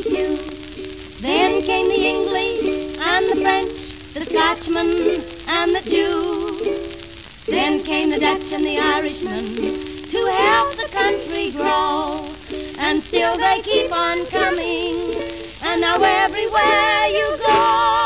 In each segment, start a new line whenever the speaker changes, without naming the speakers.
few. Then came the English and the French, the Scotchman and the Jew. Then came the Dutch and the Irishman to help the country grow. And still they keep on coming, and now everywhere you go,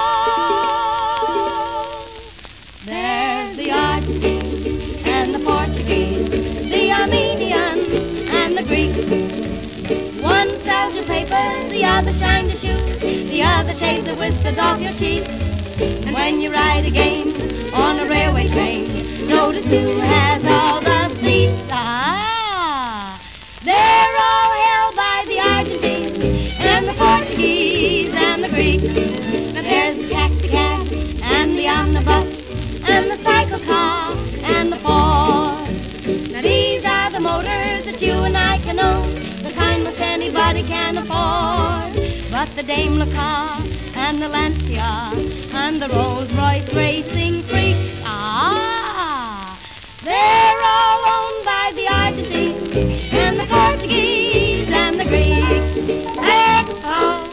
there's the Argentine and the Portuguese, the Armenian and the Greek. One sells your paper, the other shines your shoes, the other shaves the whiskers off your teeth. And when you ride again on a railway train, notice who has all the seats. Ah, they're all held by the Argentines and the Portuguese and the Greeks. Now there's the taxi cab and the omnibus and the cycle car and the Ford. Now these are the motors that you and I can own, the kind most anybody can afford. But the Daimler car and the Lancia and the Rolls-Royce racing freaks, ah, they're all owned by the Argentines and the Portuguese and the Greeks. Hey-ho!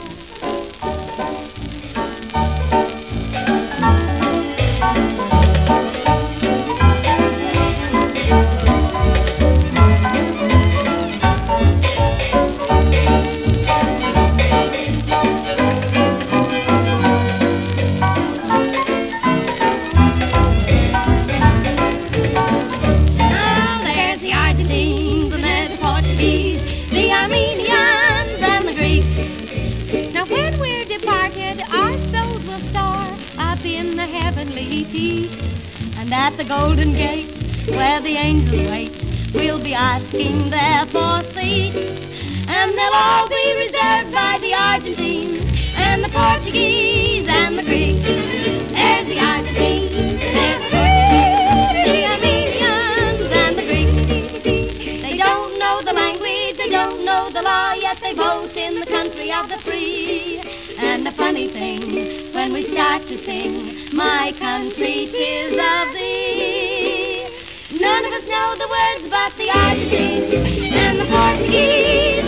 The Armenians and the Greeks. Now when we're departed, our souls will soar up in the heavenly peace. And at the golden gate, where the angels wait, we'll be asking there for seats. And they'll all be reserved by the Argentines and the Portuguese and the Greeks. There's the Argentines, there's the Armenians and the Greeks. They don't know the language, they don't know the law, yet they vote in the country of the free. And the funny thing, when we start to sing, my country, 'tis of thee, none of us know the words but the Argentines and the Portuguese